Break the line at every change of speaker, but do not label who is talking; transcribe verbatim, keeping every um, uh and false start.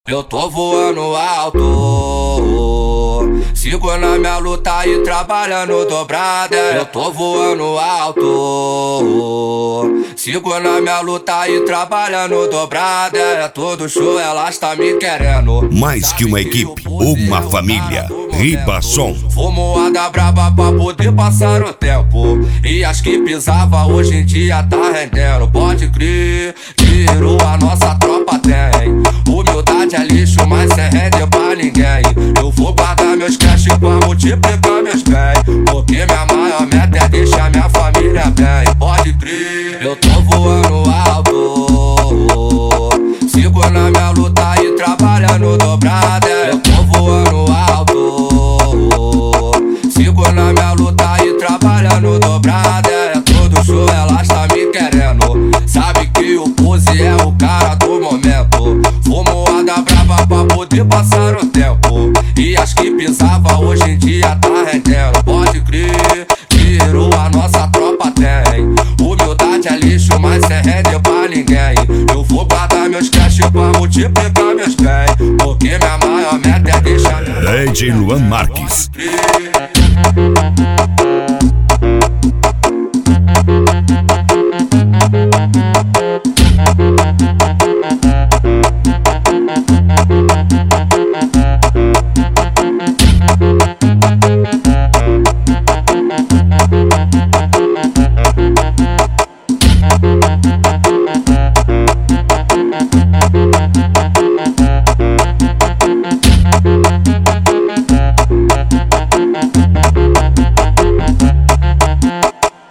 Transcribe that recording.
Eu tô voando alto, sigo na minha luta e trabalhando dobrada. Eu tô voando alto, sigo na minha luta e trabalhando dobrada. É todo show, elas tá me querendo.
Mais que uma equipe, uma família. Ribason.
Fumoada braba pra poder passar o tempo. E as que pisava hoje em dia tá rendendo. Pode crer, virou a nossa tropa tem. Humildade é lixo, mas cê rende pra ninguém. Eu vou guardar meus cash pra multiplicar meus bens, porque minha maior meta é deixar minha família bem. Pode crer, eu tô voando alto, sigo na minha luta e trabalhando dobrada. Eu tô voando alto, sigo na minha luta e trabalhando dobrada. É todo show, elas tá me querendo. Sabe que o Pose é o cara do momento. Fumoada brava pra poder passar o tempo. E as que pisava hoje em dia tá rendendo. Pode crer, virou a nossa tropa tem. Humildade é lixo, mas cê rende pra ninguém. Eu vou guardar meus cash pra multiplicar meus bens, porque minha maior meta é deixar.
D J Luan Marques.